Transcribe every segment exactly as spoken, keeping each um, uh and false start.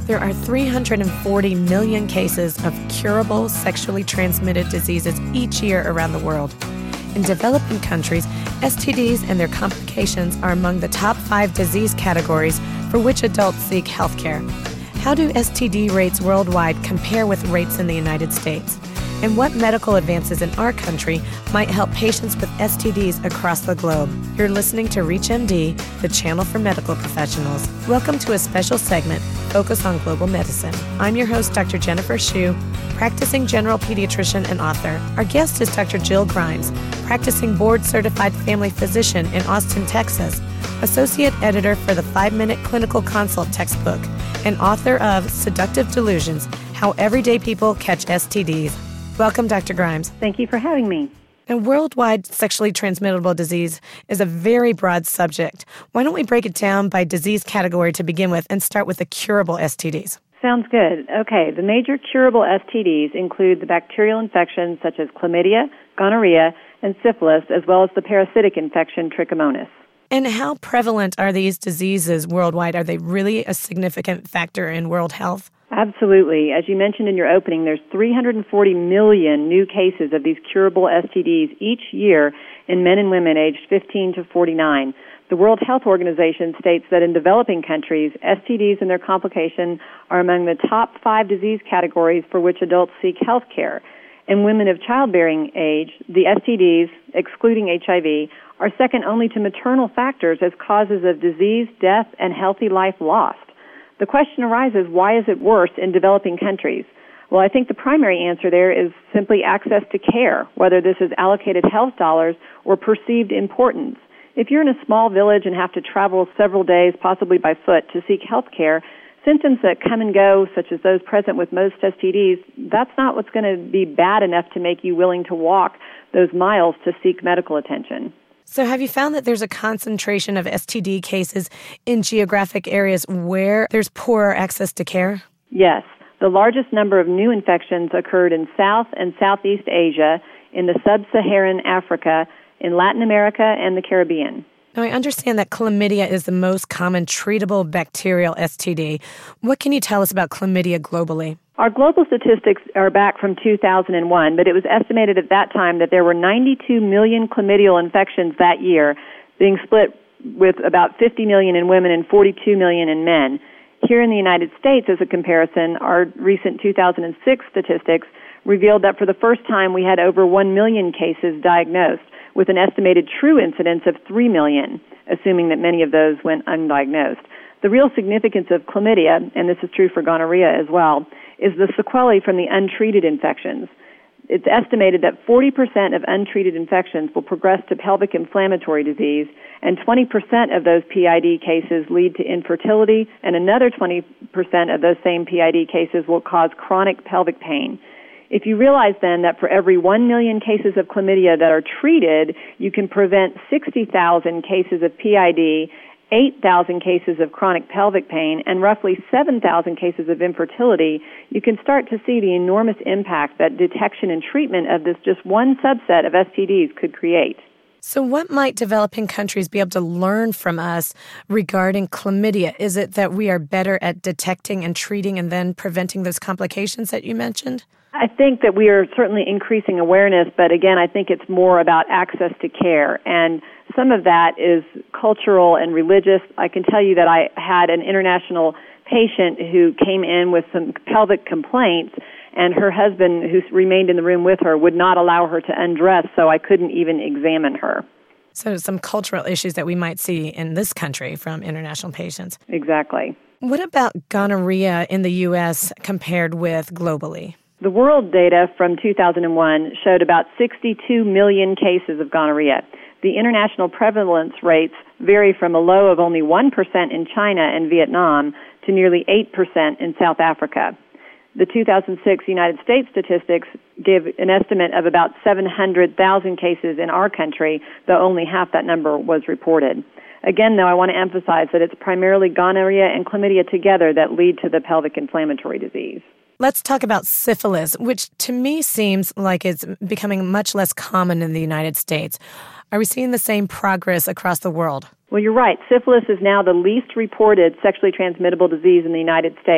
There are three hundred forty million cases of curable sexually transmitted diseases each year around the world. In developing countries, S T Ds and their complications are among the top five disease categories for which adults seek health care. How do S T D rates worldwide compare with rates in the United States? And what medical advances in our country might help patients with S T Ds across the globe? You're listening to ReachMD, the channel for medical professionals. Welcome to a special segment focused on global medicine. I'm your host, Doctor Jennifer Shu, practicing general pediatrician and author. Our guest is Doctor Jill Grimes, practicing board-certified family physician in Austin, Texas, associate editor for the five-minute clinical consult textbook, and author of Seductive Delusions, How Everyday People Catch S T Ds. Welcome, Doctor Grimes. Thank you for having me. And worldwide sexually transmittable disease is a very broad subject. Why don't we break it down by disease category to begin with and start with the curable S T Ds? Sounds good. Okay, the major curable S T Ds include the bacterial infections such as chlamydia, gonorrhea, and syphilis, as well as the parasitic infection trichomonas. And how prevalent are these diseases worldwide? Are they really a significant factor in world health? Absolutely. As you mentioned in your opening, there's three hundred forty million new cases of these curable S T Ds each year in men and women aged fifteen to forty-nine. The World Health Organization states that in developing countries, S T Ds and their complication are among the top five disease categories for which adults seek health care. In women of childbearing age, the S T Ds, excluding H I V, are second only to maternal factors as causes of disease, death, and healthy life lost. The question arises, why is it worse in developing countries? Well, I think the primary answer there is simply access to care, whether this is allocated health dollars or perceived importance. If you're in a small village and have to travel several days, possibly by foot, to seek health care, symptoms that come and go, such as those present with most S T Ds, that's not what's going to be bad enough to make you willing to walk those miles to seek medical attention. So have you found that there's a concentration of S T D cases in geographic areas where there's poorer access to care? Yes. The largest number of new infections occurred in South and Southeast Asia, in the sub-Saharan Africa, in Latin America, and the Caribbean. Now, I understand that chlamydia is the most common treatable bacterial S T D. What can you tell us about chlamydia globally? Our global statistics are back from two thousand one, but it was estimated at that time that there were ninety-two million chlamydial infections that year, being split with about fifty million in women and forty-two million in men. Here in the United States, as a comparison, our recent two thousand six statistics revealed that for the first time we had over one million cases diagnosed, with an estimated true incidence of three million, assuming that many of those went undiagnosed. The real significance of chlamydia, and this is true for gonorrhea as well, is the sequelae from the untreated infections. It's estimated that forty percent of untreated infections will progress to pelvic inflammatory disease, and twenty percent of those P I D cases lead to infertility, and another twenty percent of those same P I D cases will cause chronic pelvic pain. If you realize then that for every one million cases of chlamydia that are treated, you can prevent sixty thousand cases of P I D, eight thousand cases of chronic pelvic pain, and roughly seven thousand cases of infertility, you can start to see the enormous impact that detection and treatment of this just one subset of S T Ds could create. So what might developing countries be able to learn from us regarding chlamydia? Is it that we are better at detecting and treating and then preventing those complications that you mentioned? I think that we are certainly increasing awareness, but again, I think it's more about access to care. And some of that is cultural and religious. I can tell you that I had an international patient who came in with some pelvic complaints, and her husband, who remained in the room with her, would not allow her to undress, so I couldn't even examine her. So some cultural issues that we might see in this country from international patients. Exactly. What about gonorrhea in the U S compared with globally? The world data from two thousand one showed about sixty-two million cases of gonorrhea. The international prevalence rates vary from a low of only one percent in China and Vietnam to nearly eight percent in South Africa. The two thousand six United States statistics give an estimate of about seven hundred thousand cases in our country, though only half that number was reported. Again, though, I want to emphasize that it's primarily gonorrhea and chlamydia together that lead to the pelvic inflammatory disease. Let's talk about syphilis, which to me seems like it's becoming much less common in the United States. Are we seeing the same progress across the world? Well, you're right. Syphilis is now the least reported sexually transmittable disease in the United States,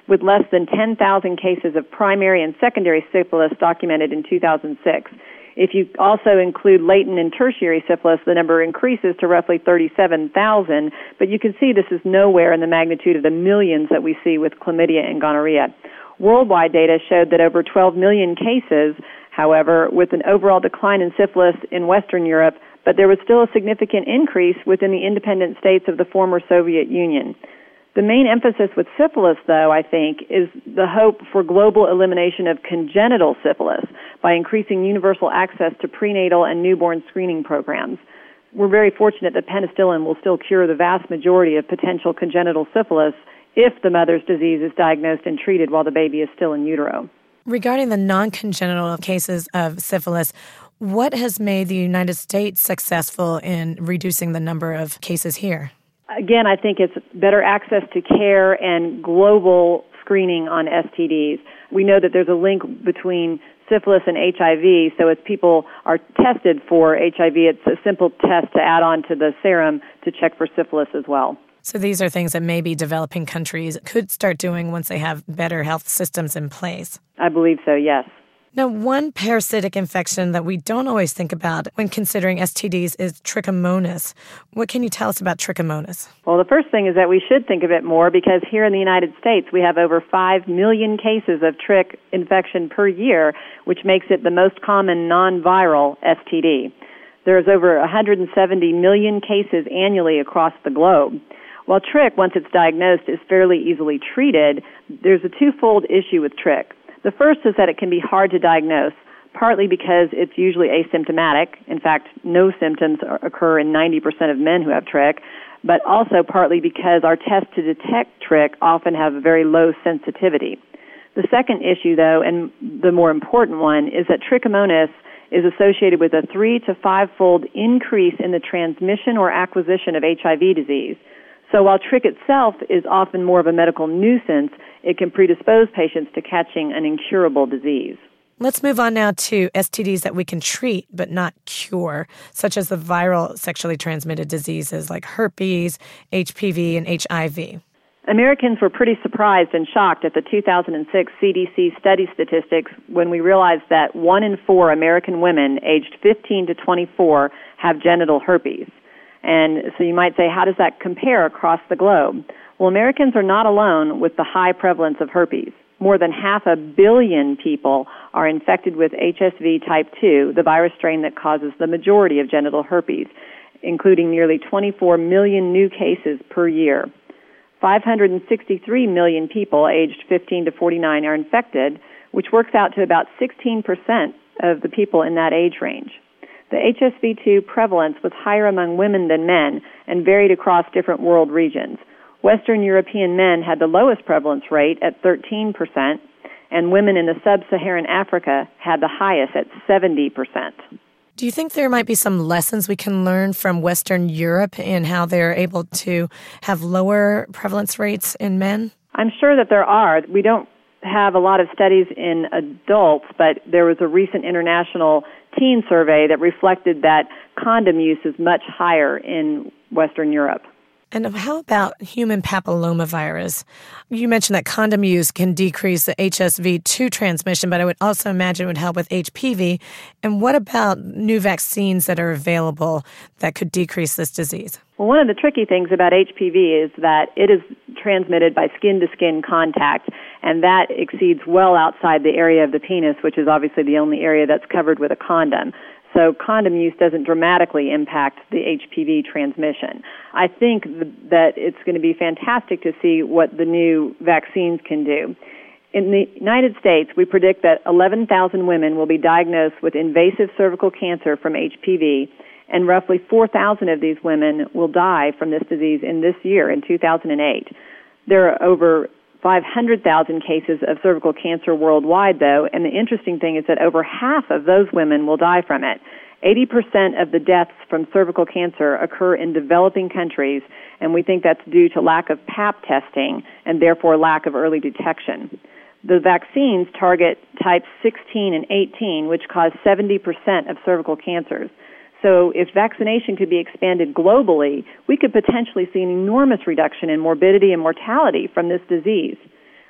with less than ten thousand cases of primary and secondary syphilis documented in two thousand six. If you also include latent and tertiary syphilis, the number increases to roughly thirty-seven thousand, but you can see this is nowhere in the magnitude of the millions that we see with chlamydia and gonorrhea. Worldwide data showed that over twelve million cases, however, with an overall decline in syphilis in Western Europe, but there was still a significant increase within the independent states of the former Soviet Union. The main emphasis with syphilis, though, I think, is the hope for global elimination of congenital syphilis by increasing universal access to prenatal and newborn screening programs. We're very fortunate that penicillin will still cure the vast majority of potential congenital syphilis if the mother's disease is diagnosed and treated while the baby is still in utero. Regarding the non-congenital cases of syphilis, what has made the United States successful in reducing the number of cases here? Again, I think it's better access to care and global screening on S T Ds. We know that there's a link between syphilis and H I V, so as people are tested for H I V, it's a simple test to add on to the serum to check for syphilis as well. So these are things that maybe developing countries could start doing once they have better health systems in place. I believe so, yes. Now, one parasitic infection that we don't always think about when considering S T Ds is trichomonas. What can you tell us about trichomonas? Well, the first thing is that we should think of it more because here in the United States we have over five million cases of trich infection per year, which makes it the most common non-viral S T D. There's over one hundred seventy million cases annually across the globe. While trich, once it's diagnosed, is fairly easily treated, there's a twofold issue with trich. The first is that it can be hard to diagnose, partly because it's usually asymptomatic. In fact, no symptoms occur in ninety percent of men who have trich, but also partly because our tests to detect trich often have a very low sensitivity. The second issue, though, and the more important one, is that trichomonas is associated with a three to five-fold increase in the transmission or acquisition of H I V disease. So while trich itself is often more of a medical nuisance, it can predispose patients to catching an incurable disease. Let's move on now to S T Ds that we can treat but not cure, such as the viral sexually transmitted diseases like herpes, H P V, and H I V. Americans were pretty surprised and shocked at the two thousand six C D C study statistics when we realized that one in four American women aged fifteen to twenty-four have genital herpes. And so you might say, how does that compare across the globe? Well, Americans are not alone with the high prevalence of herpes. More than half a billion people are infected with H S V type two, the virus strain that causes the majority of genital herpes, including nearly twenty-four million new cases per year. five hundred sixty-three million people aged fifteen to forty-nine are infected, which works out to about sixteen percent of the people in that age range. The H S V two prevalence was higher among women than men and varied across different world regions. Western European men had the lowest prevalence rate at thirteen percent, and women in the sub-Saharan Africa had the highest at seventy percent. Do you think there might be some lessons we can learn from Western Europe in how they're able to have lower prevalence rates in men? I'm sure that there are. We don't have a lot of studies in adults, but there was a recent international teen survey that reflected that condom use is much higher in Western Europe. And how about human papillomavirus? You mentioned that condom use can decrease the H S V two transmission, but I would also imagine it would help with H P V. And what about new vaccines that are available that could decrease this disease? Well, one of the tricky things about H P V is that it is transmitted by skin-to-skin contact, and that exceeds well outside the area of the penis, which is obviously the only area that's covered with a condom. So condom use doesn't dramatically impact the H P V transmission. I think that it's going to be fantastic to see what the new vaccines can do. In the United States, we predict that eleven thousand women will be diagnosed with invasive cervical cancer from H P V, and roughly four thousand of these women will die from this disease in this year, in two thousand eight. There are over five hundred thousand cases of cervical cancer worldwide, though, and the interesting thing is that over half of those women will die from it. eighty percent of the deaths from cervical cancer occur in developing countries, and we think that's due to lack of Pap testing and therefore lack of early detection. The vaccines target types sixteen and eighteen, which cause seventy percent of cervical cancers. So if vaccination could be expanded globally, we could potentially see an enormous reduction in morbidity and mortality from this disease.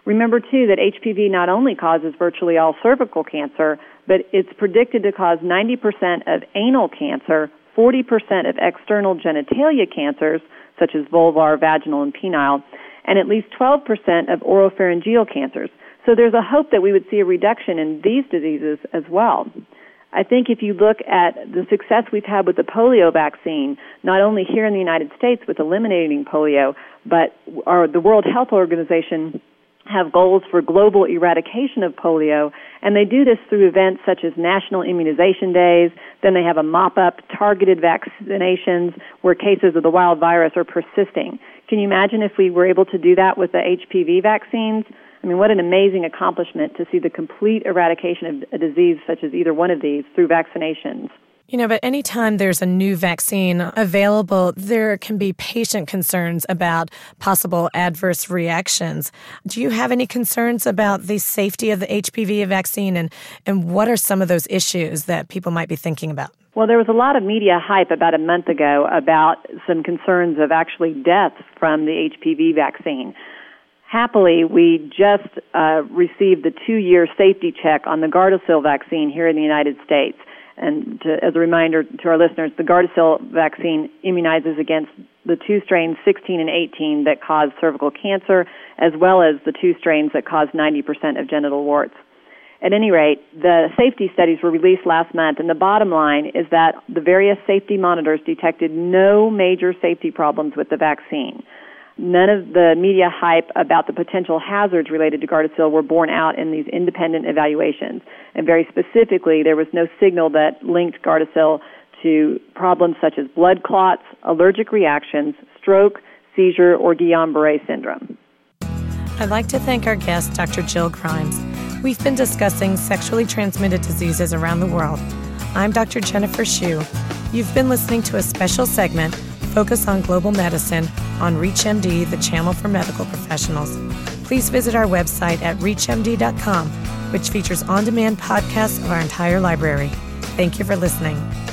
Remember, too, that H P V not only causes virtually all cervical cancer, but it's predicted to cause ninety percent of anal cancer, forty percent of external genitalia cancers, such as vulvar, vaginal, and penile, and at least twelve percent of oropharyngeal cancers. So there's a hope that we would see a reduction in these diseases as well. I think if you look at the success we've had with the polio vaccine, not only here in the United States with eliminating polio, but our, the World Health Organization have goals for global eradication of polio, and they do this through events such as National Immunization Days. Then they have a mop-up targeted vaccinations where cases of the wild virus are persisting. Can you imagine if we were able to do that with the H P V vaccines? I mean, what an amazing accomplishment to see the complete eradication of a disease such as either one of these through vaccinations. You know, but anytime there's a new vaccine available, there can be patient concerns about possible adverse reactions. Do you have any concerns about the safety of the H P V vaccine, and, and what are some of those issues that people might be thinking about? Well, there was a lot of media hype about a month ago about some concerns of actually deaths from the H P V vaccine. Happily, we just uh, received the two-year safety check on the Gardasil vaccine here in the United States. And to, as a reminder to our listeners, the Gardasil vaccine immunizes against the two strains, sixteen and eighteen, that cause cervical cancer, as well as the two strains that cause ninety percent of genital warts. At any rate, the safety studies were released last month, and the bottom line is that the various safety monitors detected no major safety problems with the vaccine. None of the media hype about the potential hazards related to Gardasil were borne out in these independent evaluations. And very specifically, there was no signal that linked Gardasil to problems such as blood clots, allergic reactions, stroke, seizure, or Guillain-Barré syndrome. I'd like to thank our guest, Doctor Jill Grimes. We've been discussing sexually transmitted diseases around the world. I'm Doctor Jennifer Shu. You've been listening to a special segment, Focus on Global Medicine, on ReachMD, the channel for medical professionals. Please visit our website at reach M D dot com, which features on-demand podcasts of our entire library. Thank you for listening.